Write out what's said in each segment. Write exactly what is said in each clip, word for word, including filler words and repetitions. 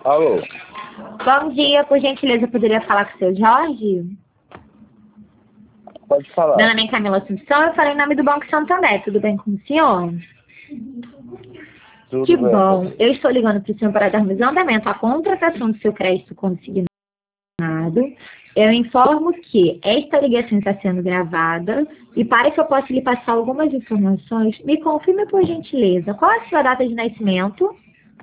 Alô? Bom dia, por gentileza, eu poderia falar com o seu Jorge? Pode falar. Meu nome é Camila Assunção, eu falei em nome do Banco Santander, tudo bem com o senhor? Tudo Que bem, bom, Camila. eu estou ligando para o senhor para darmos andamento à contratação do seu crédito consignado. Eu informo que esta ligação está sendo gravada e para que eu possa lhe passar algumas informações, me confirme por gentileza, qual é a sua data de nascimento?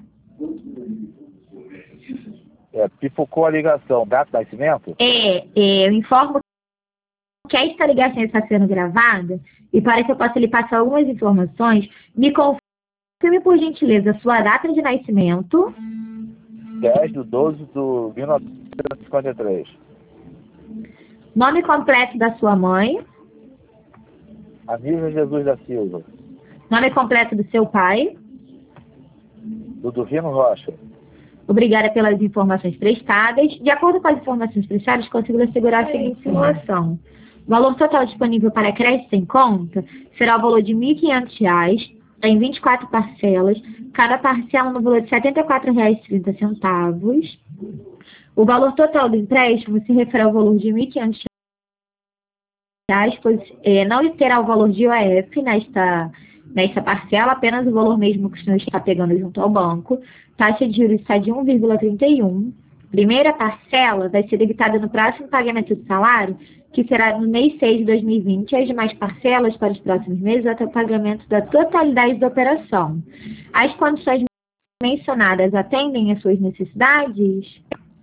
É, pipocou a ligação. Data de nascimento? É, é, eu informo que esta ligação está sendo gravada e para que eu possa lhe passar algumas informações, me confirme por gentileza a sua data de nascimento. dez de doze de mil novecentos e cinquenta e três. Nome completo da sua mãe. Anísio Jesus da Silva. Nome completo do seu pai. Ludovino Rocha. Obrigada pelas informações prestadas. De acordo com as informações prestadas, consigo assegurar a seguinte simulação. O valor total disponível para crédito em conta será o valor de mil e quinhentos reais em vinte e quatro parcelas, cada parcela no valor de setenta e quatro reais e trinta centavos. O valor total do empréstimo se refere ao valor de mil e quinhentos reais, pois é, não terá o valor de I O F nesta, nesta parcela, apenas o valor mesmo que o senhor está pegando junto ao banco. Taxa de juros está de um vírgula trinta e um. Primeira parcela vai ser debitada no próximo pagamento do salário, que será no mês seis de dois mil e vinte, as demais parcelas para os próximos meses até o pagamento da totalidade da operação. As condições mencionadas atendem às suas necessidades?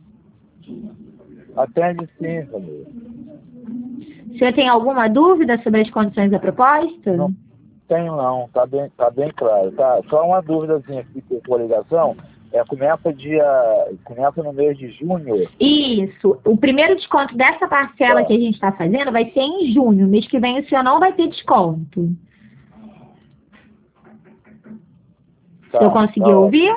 Atende sim, Camila. O senhor tem alguma dúvida sobre as condições da proposta? Não tenho não, tá bem, tá bem claro. Tá? Só uma dúvidazinha aqui com a ligação. É, começa dia. Começa no mês de junho. Isso. O primeiro desconto dessa parcela Tá. que a gente está fazendo vai ser em junho. Mês que vem o senhor não vai ter desconto. Tá, O senhor conseguiu tá ouvir?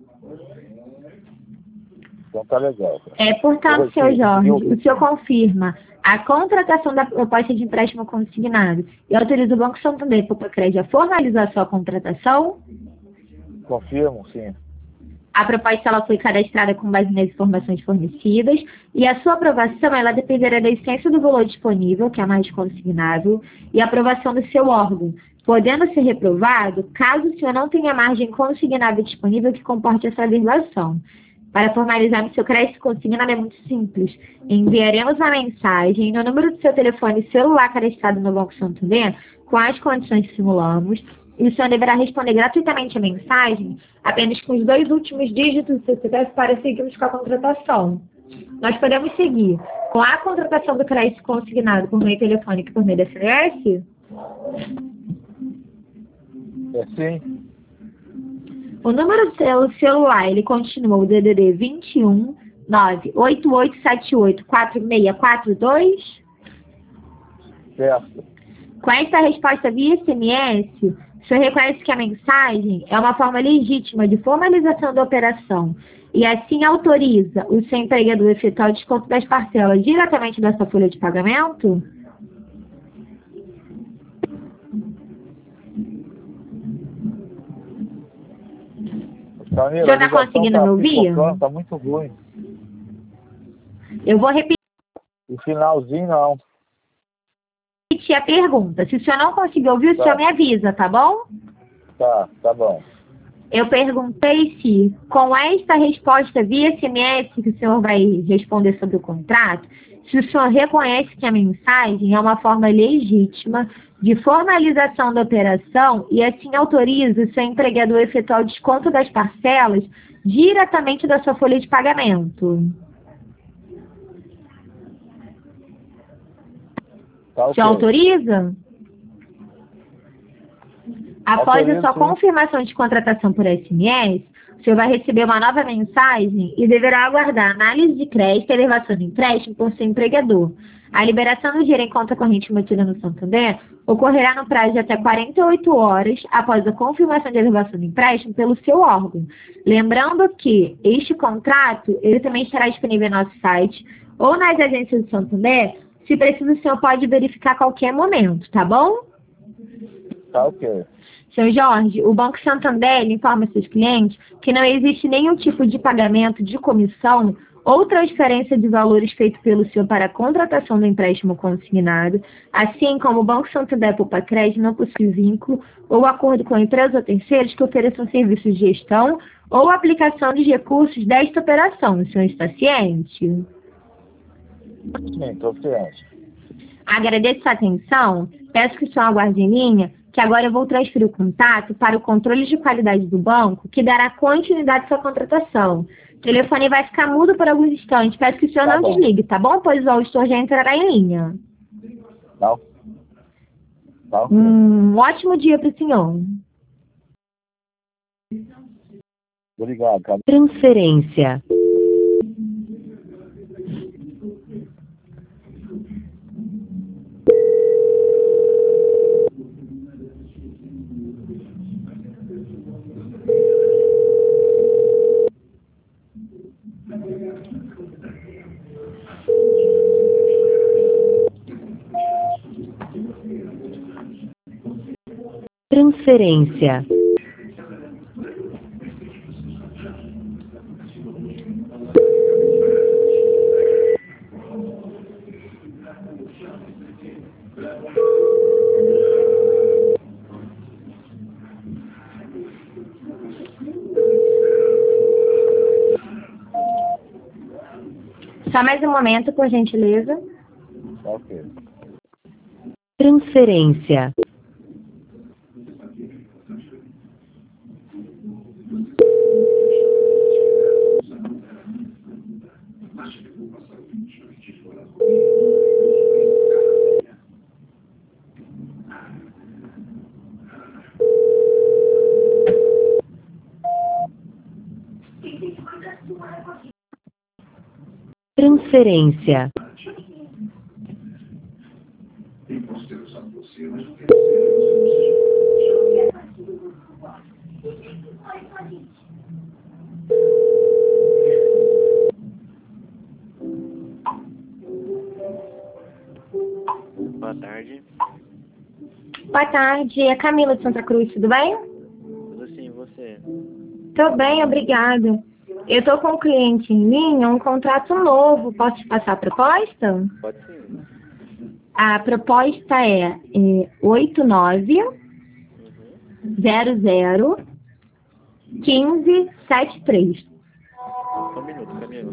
Então tá legal. Cara. É, portanto, Eu seu ouvi, Jorge, eu ouvi. o senhor confirma a contratação da proposta de empréstimo consignado e autoriza o Banco Santander para crédito a formalizar sua contratação? Confirmo, sim. A proposta ela foi cadastrada com base nas informações fornecidas e a sua aprovação ela dependerá da essência do valor disponível, que é a mais consignável, e a aprovação do seu órgão, podendo ser reprovado caso o senhor não tenha margem consignável disponível que comporte essa averbação. Para formalizarmos seu crédito consignado é muito simples. Enviaremos uma mensagem no número do seu telefone celular cadastrado no Banco Santander com as condições que simulamos. E o senhor deverá responder gratuitamente a mensagem apenas com os dois últimos dígitos do seu C P F para seguirmos com a contratação. Nós podemos seguir com a contratação do crédito consignado por meio telefônico e por meio da S M S? É sim. O número do seu celular, ele continua o D D D vinte e um, nove oito oito sete oito, quatro seis quatro dois? Certo. Com essa resposta via S M S, o senhor reconhece que a mensagem é uma forma legítima de formalização da operação e assim autoriza o seu empregador a efetuar o desconto das parcelas diretamente da sua folha de pagamento? Camila, O senhor a está ligação conseguindo tá me ouvir? pipocando, tá muito ruim. Eu vou repetir O finalzinho não. a pergunta. Se o senhor não conseguir ouvir, o Tá. senhor me avisa, tá bom? Tá, tá bom. Eu perguntei se, com esta resposta via S M S que o senhor vai responder sobre o contrato, se o senhor reconhece que a mensagem é uma forma legítima de formalização da operação e assim autoriza o seu empregador a efetuar o desconto das parcelas diretamente da sua folha de pagamento. Tá O ok. senhor autoriza? Após Autorizo, a sua sim. confirmação de contratação por S M S, o senhor vai receber uma nova mensagem e deverá aguardar análise de crédito e elevação do empréstimo por seu empregador. A liberação do dinheiro em conta corrente mantida no Santander ocorrerá no prazo de até quarenta e oito horas após a confirmação de elevação do empréstimo pelo seu órgão. Lembrando que este contrato ele também estará disponível no nosso site ou nas agências do Santander. Se precisa, o senhor pode verificar a qualquer momento, tá bom? Tá ok. Seu Jorge, o Banco Santander informa seus clientes que não existe nenhum tipo de pagamento de comissão ou transferência de valores feito pelo senhor para a contratação do empréstimo consignado, assim como o Banco Santander Poupa Crédito não possui vínculo ou acordo com empresas ou terceiros que ofereçam serviços de gestão ou aplicação de recursos desta operação. O senhor está ciente? Sim, estou ciente. Agradeço sua atenção, peço que o senhor aguarde em linha, que agora eu vou transferir o contato para o controle de qualidade do banco, que dará continuidade à sua contratação. O telefone vai ficar mudo por alguns instantes, peço que o senhor Tá não bom. desligue, tá bom? Pois o gestor já entrará em linha. Tá, tá ok. Um ótimo dia para o senhor. Obrigado, cara. Transferência. Transferência. Só mais um momento, por gentileza. Tá ok. Transferência. Transferência. Boa tarde. Boa tarde, é Camila de Santa Cruz, tudo bem? Tudo sim, e você? Tô bem, obrigada. Eu tô com um cliente em linha, um contrato novo. Posso te passar a proposta? Pode sim. A proposta é, é oito nove Uhum. zero zero um cinco sete três. Só um minuto, Camila.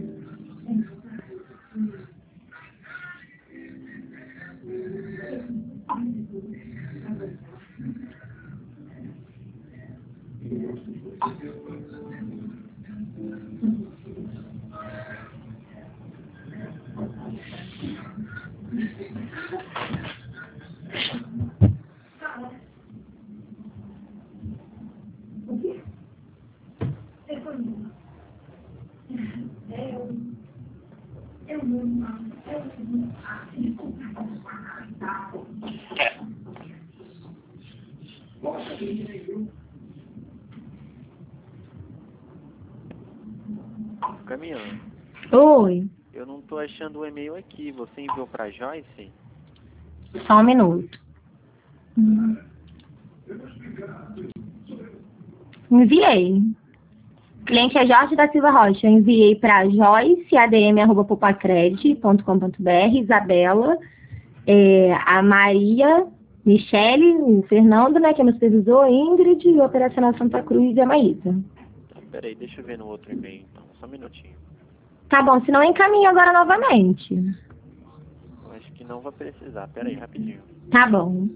Camila, Oi, eu não tô achando o e-mail aqui. Você enviou pra Joyce? só um minuto. Enviei. Cliente é Jorge da Silva Rocha. Eu enviei para joyce a d m arroba popacred ponto com ponto b r, Isabela, é, a Maria, Michele, o Fernando, né, que é meu supervisor, Ingrid, o Operacional Santa Cruz e a Maísa. Tá, peraí, deixa eu ver no outro e-mail então. Só um minutinho. Tá bom, se não encaminho agora novamente. Eu acho que não vai precisar. Peraí, rapidinho. Tá bom.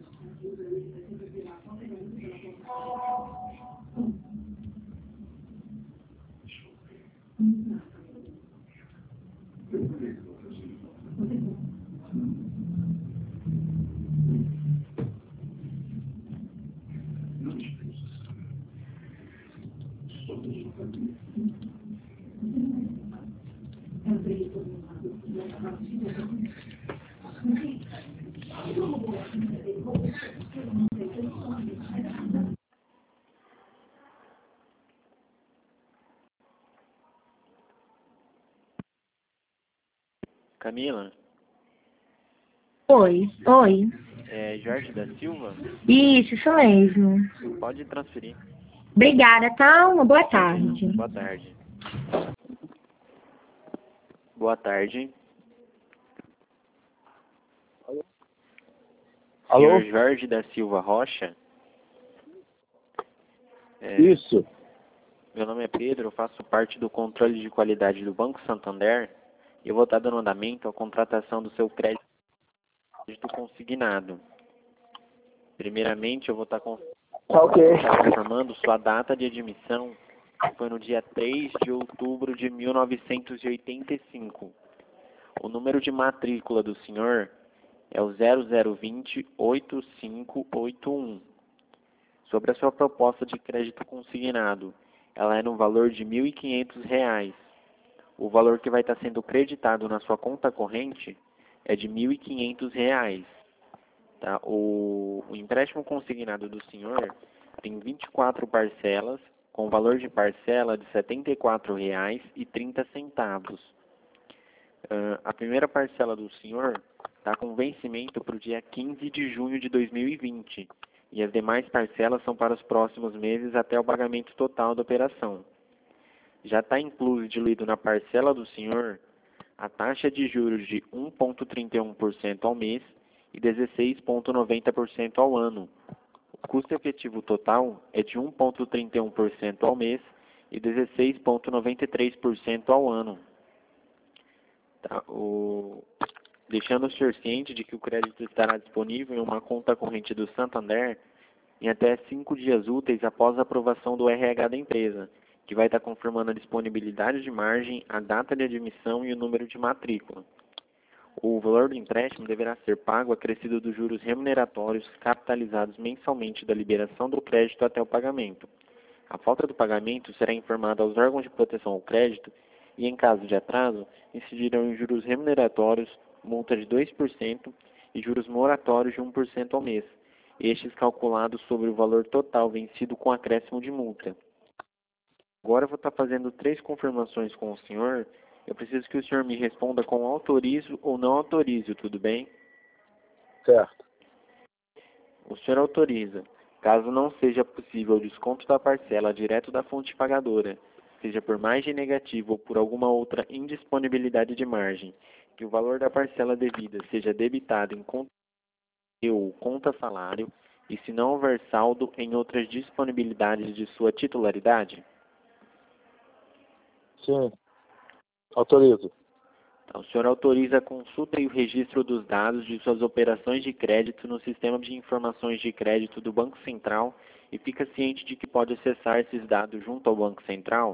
Camila, Oi, oi. É Jorge da Silva? Isso, isso mesmo. Pode transferir. Obrigada, tá? Uma boa tarde. Boa tarde. Boa tarde. Alô? Senhor Jorge da Silva Rocha? É, Isso. meu nome é Pedro, eu faço parte do controle de qualidade do Banco Santander e eu vou estar dando andamento à contratação do seu crédito consignado. Primeiramente, eu vou estar con- Ok. confirmando sua data de admissão, que foi no dia três de outubro de mil novecentos e oitenta e cinco. O número de matrícula do senhor é o zero zero dois zero oito cinco oito um. Sobre a sua proposta de crédito consignado, ela é no valor de mil e quinhentos reais. O valor que vai estar sendo creditado na sua conta corrente é de mil e quinhentos reais. Tá? O, o empréstimo consignado do senhor tem vinte e quatro parcelas, com valor de parcela de setenta e quatro reais e trinta centavos. Uh, a primeira parcela do senhor está com vencimento para o dia quinze de junho de dois mil e vinte e as demais parcelas são para os próximos meses até o pagamento total da operação. Já está incluso e diluído na parcela do senhor a taxa de juros de um vírgula trinta e um por cento ao mês e dezesseis vírgula noventa por cento ao ano. O custo efetivo total é de um vírgula trinta e um por cento ao mês e dezesseis vírgula noventa e três por cento ao ano. Tá, o... Deixando o senhor ciente de que o crédito estará disponível em uma conta corrente do Santander em até cinco dias úteis após a aprovação do R H da empresa, que vai estar confirmando a disponibilidade de margem, a data de admissão e o número de matrícula. O valor do empréstimo deverá ser pago acrescido dos juros remuneratórios capitalizados mensalmente da liberação do crédito até o pagamento. A falta do pagamento será informada aos órgãos de proteção ao crédito e, em caso de atraso, incidirão em juros remuneratórios, multa de dois por cento e juros moratórios de um por cento ao mês, estes calculados sobre o valor total vencido com acréscimo de multa. Agora eu vou estar fazendo três confirmações com o senhor. Eu preciso que o senhor me responda com autorizo ou não autorizo, tudo bem? Certo. O senhor autoriza, caso não seja possível o desconto da parcela direto da fonte pagadora, seja por margem negativa ou por alguma outra indisponibilidade de margem, que o valor da parcela devida seja debitado em conta ou conta salário e se não houver saldo em outras disponibilidades de sua titularidade? Sim. Autorizo. Então, o senhor autoriza a consulta e o registro dos dados de suas operações de crédito no sistema de informações de crédito do Banco Central e fica ciente de que pode acessar esses dados junto ao Banco Central?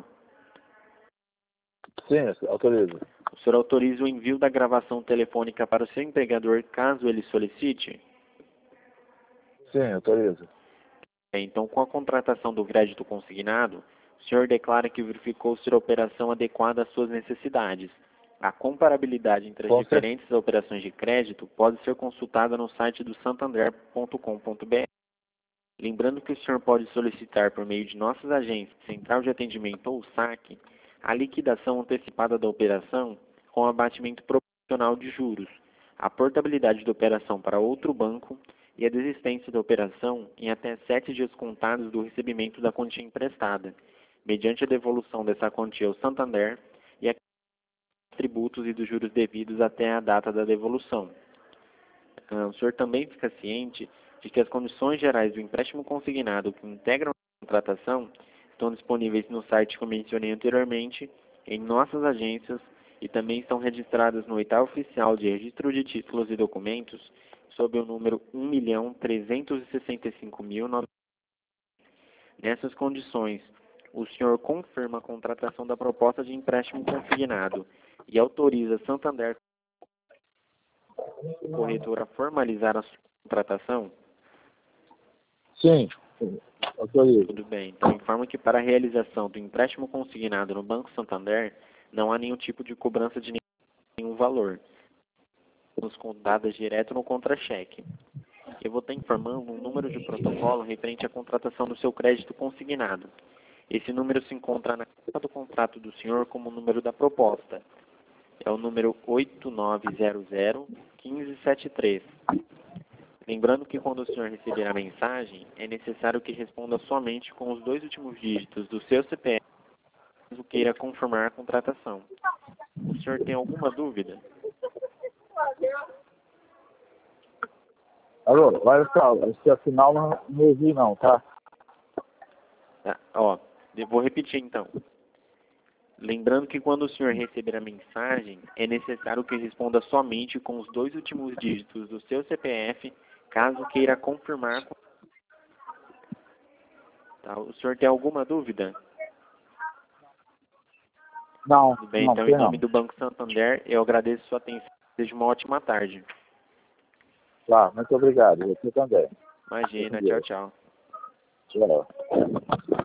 Sim, autorizo. O senhor autoriza o envio da gravação telefônica para o seu empregador caso ele solicite? Sim, autorizo. Então, com a contratação do crédito consignado, o senhor declara que verificou ser a operação adequada às suas necessidades. A comparabilidade entre as Com diferentes operações de crédito pode ser consultada no site do santander ponto com ponto br. Lembrando que o senhor pode solicitar por meio de nossas agências, Central de Atendimento ou saque, a liquidação antecipada da operação com abatimento proporcional de juros, a portabilidade da operação para outro banco e a desistência da operação em até sete dias contados do recebimento da quantia emprestada, mediante a devolução dessa quantia ao Santander e a tributos e dos juros devidos até a data da devolução. O senhor também fica ciente de que as condições gerais do empréstimo consignado que integram a contratação estão disponíveis no site que eu mencionei anteriormente, em nossas agências e também estão registradas no edital oficial de registro de títulos e documentos sob o número um milhão trezentos e sessenta e cinco mil novecentos. Nessas condições, o senhor confirma a contratação da proposta de empréstimo consignado e autoriza Santander corretora a formalizar a sua contratação? Sim, autorizo. Tudo bem. Então, informa que para a realização do empréstimo consignado no Banco Santander, não há nenhum tipo de cobrança de nenhum valor. Nos contadas direto no contra-cheque. Eu vou estar informando um número de protocolo referente à contratação do seu crédito consignado. Esse número se encontra na capa do contrato do senhor como o número da proposta. É o número oito nove zero zero um cinco sete três. Lembrando que quando o senhor receber a mensagem, é necessário que responda somente com os dois últimos dígitos do seu C P F, caso queira confirmar a contratação. O senhor tem alguma dúvida? Alô, olha só, esse afinal não, não ouvi não, tá? Tá, ó, eu vou repetir então. Lembrando que quando o senhor receber a mensagem, é necessário que responda somente com os dois últimos dígitos do seu C P F, caso queira confirmar. Tá, o senhor tem alguma dúvida? Não, Tudo bem, não, então tem em nome não. do Banco Santander, eu agradeço sua atenção. Desejo uma ótima tarde. Tá, muito obrigado, você também. Imagina, tchau, tchau. Tchau.